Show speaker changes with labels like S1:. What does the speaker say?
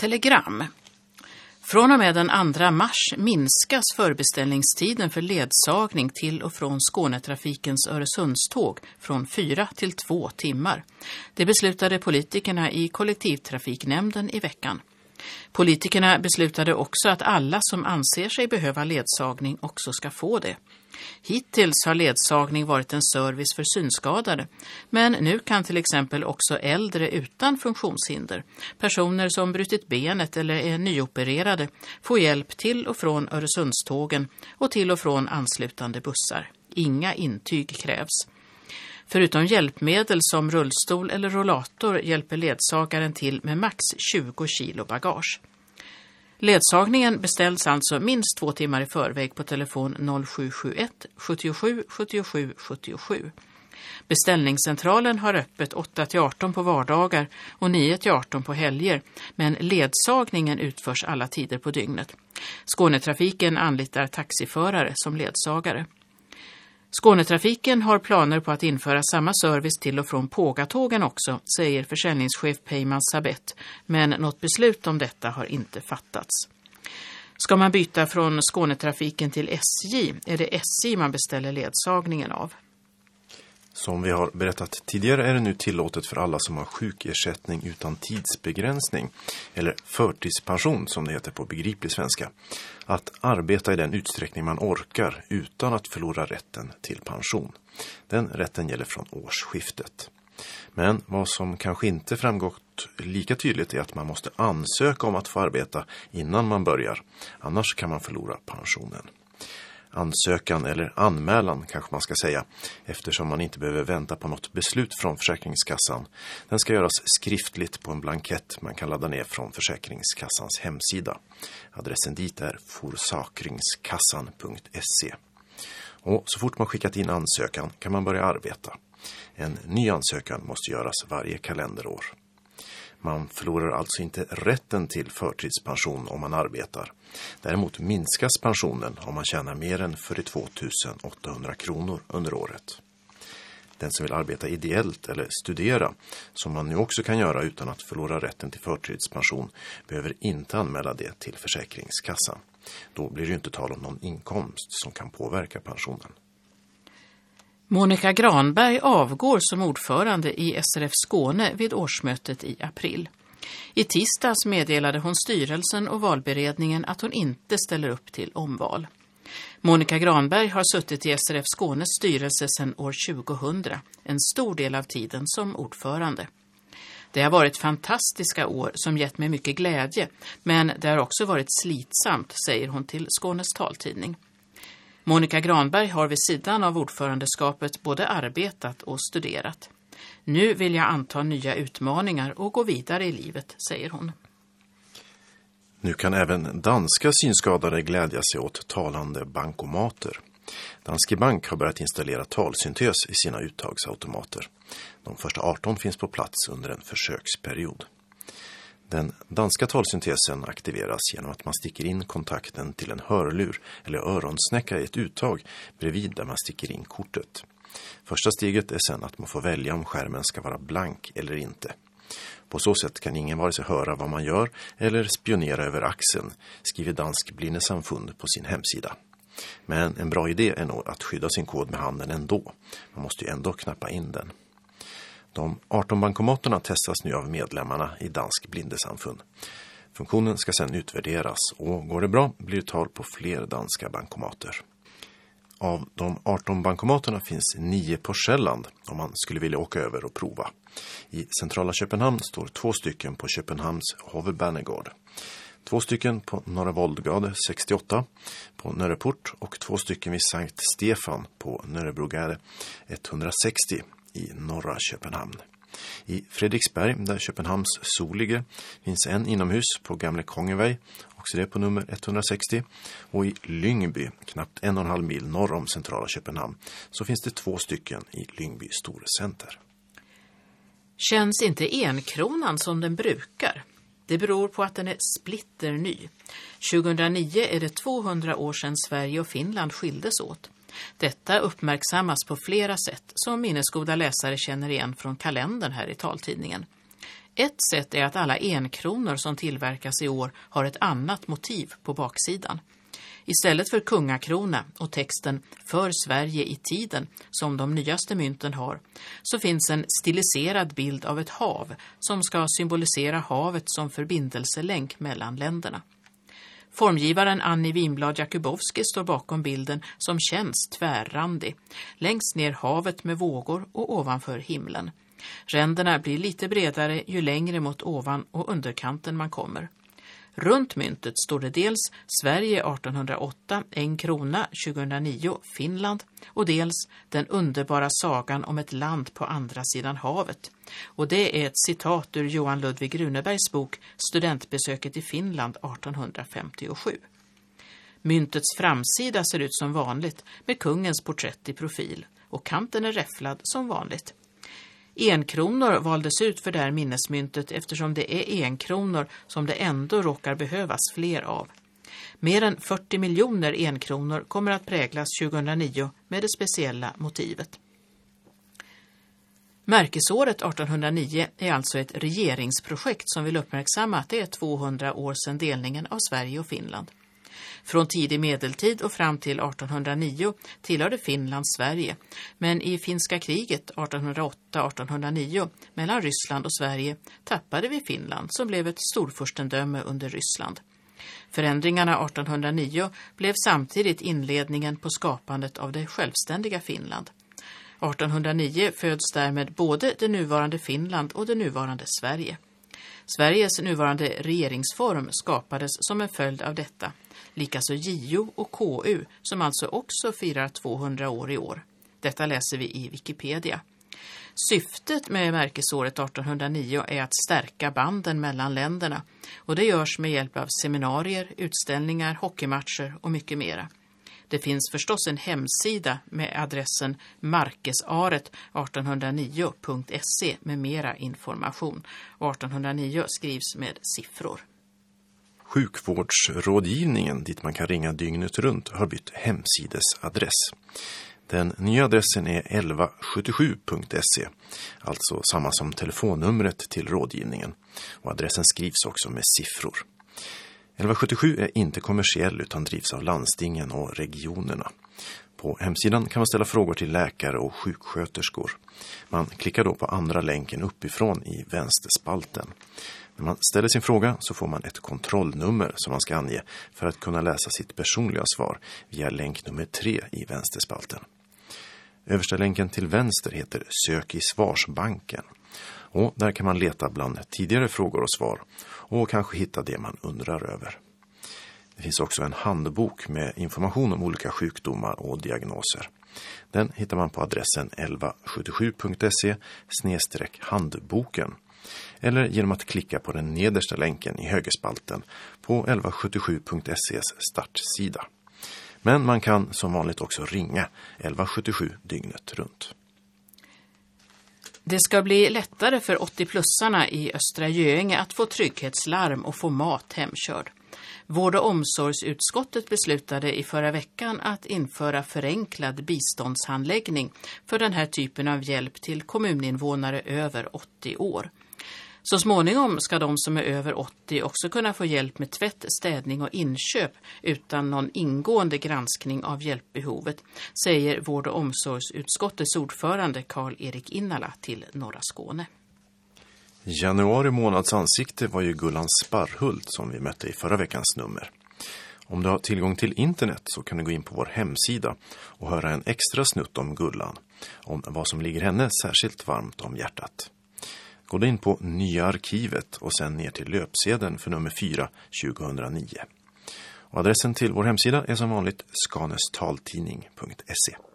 S1: telegram. Från och med den 2 mars minskas förbeställningstiden för ledsagning till och från Skånetrafikens Öresundståg från 4 till 2 timmar. Det beslutade politikerna i kollektivtrafiknämnden i veckan. Politikerna beslutade också att alla som anser sig behöva ledsagning också ska få det. Hittills har ledsagning varit en service för synskadade, men nu kan till exempel också äldre utan funktionshinder, personer som brutit benet eller är nyopererade, få hjälp till och från Öresundstågen och till och från anslutande bussar. Inga intyg krävs. Förutom hjälpmedel som rullstol eller rollator hjälper ledsagaren till med max 20 kilo bagage. Ledsagningen beställs alltså minst 2 timmar i förväg på telefon 0771 77 77 77. Beställningscentralen har öppet 8-18 på vardagar och 9-18 på helger, men ledsagningen utförs alla tider på dygnet. Skånetrafiken anlitar taxiförare som ledsagare. Skånetrafiken har planer på att införa samma service till och från Pågatågen också, säger försäljningschef Peyman Sabet, men något beslut om detta har inte fattats. Ska man byta från Skånetrafiken till SJ är det SJ man beställer ledsagningen av.
S2: Som vi har berättat tidigare är det nu tillåtet för alla som har sjukersättning utan tidsbegränsning, eller förtidspension som det heter på begriplig svenska, att arbeta i den utsträckning man orkar utan att förlora rätten till pension. Den rätten gäller från årsskiftet. Men vad som kanske inte framgått lika tydligt är att man måste ansöka om att få arbeta innan man börjar, annars kan man förlora pensionen. Ansökan eller anmälan kanske man ska säga, eftersom man inte behöver vänta på något beslut från Försäkringskassan. Den ska göras skriftligt på en blankett man kan ladda ner från Försäkringskassans hemsida. Adressen dit är forsakringskassan.se. Och så fort man skickat in ansökan kan man börja arbeta. En ny ansökan måste göras varje kalenderår. Man förlorar alltså inte rätten till förtidspension om man arbetar. Däremot minskas pensionen om man tjänar mer än 42 800 kronor under året. Den som vill arbeta ideellt eller studera, som man nu också kan göra utan att förlora rätten till förtidspension, behöver inte anmäla det till Försäkringskassan. Då blir det ju inte tal om någon inkomst som kan påverka pensionen.
S1: Monica Granberg avgår som ordförande i SRF Skåne vid årsmötet i april. I tisdags meddelade hon styrelsen och valberedningen att hon inte ställer upp till omval. Monica Granberg har suttit i SRF Skånes styrelse sedan år 2000, en stor del av tiden som ordförande. Det har varit fantastiska år som gett mig mycket glädje, men det har också varit slitsamt, säger hon till Skånes taltidning. Monica Granberg har vid sidan av ordförandeskapet både arbetat och studerat. Nu vill jag anta nya utmaningar och gå vidare i livet, säger hon.
S2: Nu kan även danska synskadade glädja sig åt talande bankomater. Danske Bank har börjat installera talsyntes i sina uttagsautomater. De första 18 finns på plats under en försöksperiod. Den danska talsyntesen aktiveras genom att man sticker in kontakten till en hörlur eller öronsnäcka i ett uttag bredvid där man sticker in kortet. Första steget är sen att man får välja om skärmen ska vara blank eller inte. På så sätt kan ingen vare sig höra vad man gör eller spionera över axeln, skriver Dansk Blindesamfund på sin hemsida. Men en bra idé är nog att skydda sin kod med handen ändå. Man måste ju ändå knappa in den. De 18 bankomaterna testas nu av medlemmarna i Dansk Blindesamfund. Funktionen ska sedan utvärderas och går det bra blir det tal på fler danska bankomater. Av de 18 bankomaterna finns 9 på Själland om man skulle vilja åka över och prova. I centrala Köpenhamn står 2 stycken på Köpenhamns Hovedbanegård. 2 stycken på Norra Voldgade 68 på Nørreport och 2 stycken vid Sankt Stefan på Nørrebrogade 160 i norra Köpenhamn. I Fredriksberg, där Köpenhamns Sol ligger, finns en inomhus på Gamle Kongeväg, också det på nummer 160. Och i Lyngby, knappt 1,5 mil norr om centrala Köpenhamn, så finns det 2 stycken i Lyngby Storcenter.
S1: Känns inte enkronan som den brukar? Det beror på att den är splitterny. 2009 är det 200 år sedan Sverige och Finland skildes åt. Detta uppmärksammas på flera sätt som minnesgoda läsare känner igen från kalendern här i taltidningen. Ett sätt är att alla enkronor som tillverkas i år har ett annat motiv på baksidan. Istället för kungakrona och texten "För Sverige i tiden" som de nyaste mynten har, så finns en stiliserad bild av ett hav som ska symbolisera havet som förbindelselänk mellan länderna. Formgivaren Annie Winblad Jakubowski står bakom bilden som känns tvärrandig. Längst ner havet med vågor och ovanför himlen. Ränderna blir lite bredare ju längre mot ovan och underkanten man kommer. Runt myntet står det dels Sverige 1808, 1 krona 2009, Finland, och dels den underbara sagan om ett land på andra sidan havet. Och det är ett citat ur Johan Ludvig Runebergs bok Studentbesöket i Finland 1857. Myntets framsida ser ut som vanligt med kungens porträtt i profil och kanten är räfflad som vanligt. Enkronor valdes ut för det här minnesmyntet eftersom det är enkronor som det ändå råkar behövas fler av. Mer än 40 miljoner enkronor kommer att präglas 2009 med det speciella motivet. Märkesåret 1809 är alltså ett regeringsprojekt som vill uppmärksamma att det är 200 år sedan delningen av Sverige och Finland. Från tidig medeltid och fram till 1809 tillhörde Finland Sverige, men i finska kriget 1808-1809 mellan Ryssland och Sverige tappade vi Finland som blev ett storfurstendöme under Ryssland. Förändringarna 1809 blev samtidigt inledningen på skapandet av det självständiga Finland. 1809 föds därmed både det nuvarande Finland och det nuvarande Sverige. Sveriges nuvarande regeringsform skapades som en följd av detta. Likaså JO och KU som alltså också firar 200 år i år. Detta läser vi i Wikipedia. Syftet med märkesåret 1809 är att stärka banden mellan länderna och det görs med hjälp av seminarier, utställningar, hockeymatcher och mycket mera. Det finns förstås en hemsida med adressen markesaret1809.se med mera information. 1809 skrivs med siffror.
S2: Sjukvårdsrådgivningen, dit man kan ringa dygnet runt, har bytt hemsidesadress. Den nya adressen är 1177.se, alltså samma som telefonnumret till rådgivningen. Och adressen skrivs också med siffror. 1177 är inte kommersiell utan drivs av landstingen och regionerna. På hemsidan kan man ställa frågor till läkare och sjuksköterskor. Man klickar då på andra länken uppifrån i vänsterspalten. När man ställer sin fråga så får man ett kontrollnummer som man ska ange för att kunna läsa sitt personliga svar via länk nummer 3 i vänsterspalten. Översta länken till vänster heter Sök i svarsbanken. Och där kan man leta bland tidigare frågor och svar och kanske hitta det man undrar över. Det finns också en handbok med information om olika sjukdomar och diagnoser. Den hittar man på adressen 1177.se/handboken eller genom att klicka på den nedersta länken i högerspalten på 1177.ses startsida. Men man kan som vanligt också ringa 1177 dygnet runt.
S1: Det ska bli lättare för 80-plussarna i Östra Göinge att få trygghetslarm och få mat hemkörd. Vård- och omsorgsutskottet beslutade i förra veckan att införa förenklad biståndshandläggning för den här typen av hjälp till kommuninvånare över 80 år. Så småningom ska de som är över 80 också kunna få hjälp med tvätt, städning och inköp utan någon ingående granskning av hjälpbehovet, säger vård- och omsorgsutskottets ordförande Karl-Erik Innala till Norra Skåne.
S2: Januari månads ansikte var ju Gullan Sparhult som vi mötte i förra veckans nummer. Om du har tillgång till internet så kan du gå in på vår hemsida och höra en extra snutt om Gullan, om vad som ligger henne särskilt varmt om hjärtat. Gå då in på Nya arkivet och sen ner till löpsedeln för nummer 4 2009. Och adressen till vår hemsida är som vanligt skanestaltidning.se.